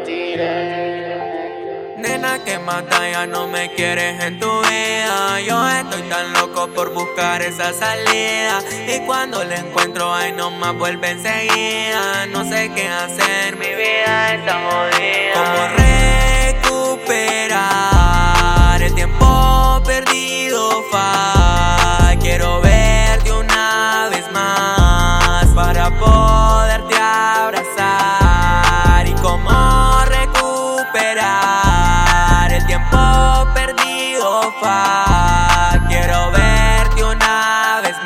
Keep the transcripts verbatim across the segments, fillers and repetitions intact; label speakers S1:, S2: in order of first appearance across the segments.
S1: tiré.
S2: Nena, que mata, ya no me quieres en tu vida. Yo estoy tan loco por buscar esa salida, y cuando la encuentro, ay, no más vuelve enseguida. No sé qué hacer, mi vida está jodida. ¿Cómo recuperar el tiempo perdido? Fa, quiero verte una vez más para poderte abrazar. Y cómo recuperar el tiempo perdido, fa, quiero verte una vez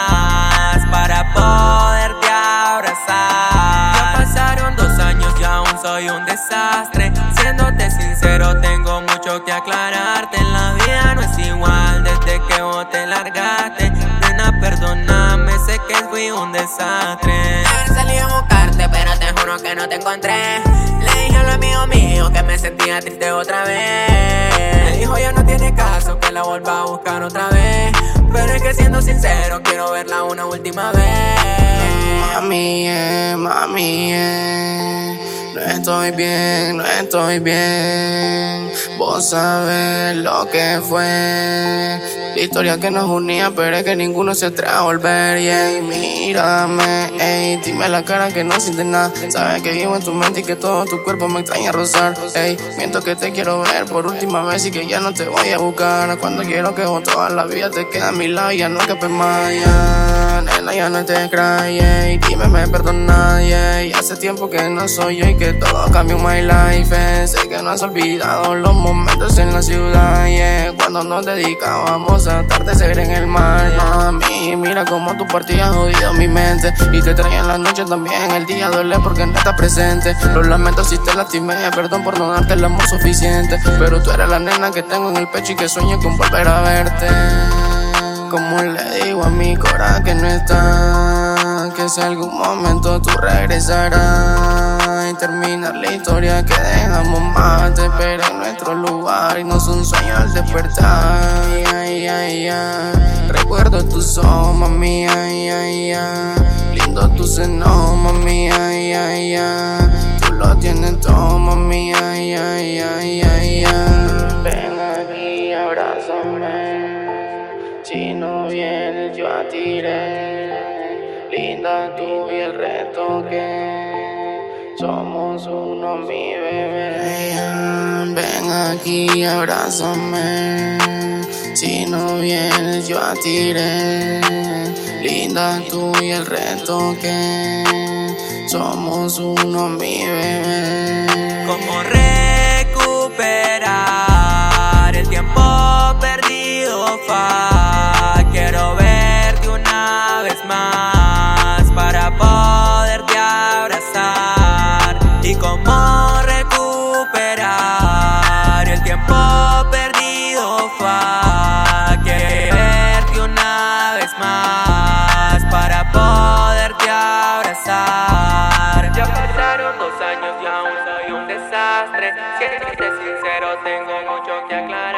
S2: más para poderte abrazar. Ya pasaron dos años y aún soy un desastre. Siéndote sincero, tengo mucho que aclararte. La vida no es igual desde que vos te largaste. Nena, perdóname, sé que fui un desastre.
S3: Salí a buscarte, pero te juro que no te encontré. Le dije al amigo mío que me sentía triste otra vez. Me dijo ya no tiene caso que la vuelva a buscar otra vez. Pero es que siendo sincero quiero verla una última vez.
S1: Mami, eh, mami, eh, no estoy bien, no estoy bien. Vos sabés lo que fue, la historia que nos unía, pero es que ninguno se atreve a volver. Y ey, mírame, ey, dime la cara que no sientes nada. Sabes que vivo en tu mente y que todo tu cuerpo me extraña rozar. Ey, miento que te quiero ver por última vez y que ya no te voy a buscar. Cuando quiero que vos toda la vida te quede a mi lado y ya no escapes más, ya. Nena, ya no te cry, ey, dime me perdona, ey. Hace tiempo que no soy yo y que todo cambió my life, eh. Sé que no has olvidado los momentos en la ciudad, yeah, cuando nos dedicábamos a atardecer en el mar, yeah. Mami, mira cómo tu partida ha jodido mi mente y te trae en la noche también. El día duele porque no estás presente. Lo lamento si te lastimé, perdón por no darte el amor suficiente, pero tú eres la nena que tengo en el pecho y que sueño con volver a verte. Como le digo a mi cora que no está, que si algún momento tú regresarás y terminar la historia que dejamos más. Te espera en nuestro lugar y no es un sueño al despertar. Ay, ay, ay, ay. Recuerdo tus ojos, mami, ay, ay, ay. Lindo tu seno, mami, ay, ay, ay. Tú lo tienes todo, mami, ay, ay, ay, ay, ay. Ven aquí, abrázame. Si no vienes yo a tiré. Linda tú y el retoque. Somos uno, mi bebé. Ven aquí, abrázame. Si no vienes yo a tiré. Linda tú y el retoque. Somos uno, mi bebé.
S2: ¿Cómo recuperar el tiempo perdido, fa? Quiero verte una vez más para poderte abrazar. Y cómo recuperar el tiempo perdido, fa. Quiero verte una vez más para poderte abrazar. Ya pasaron dos años y aún soy un desastre. Siéndote sincero, tengo mucho que aclarar.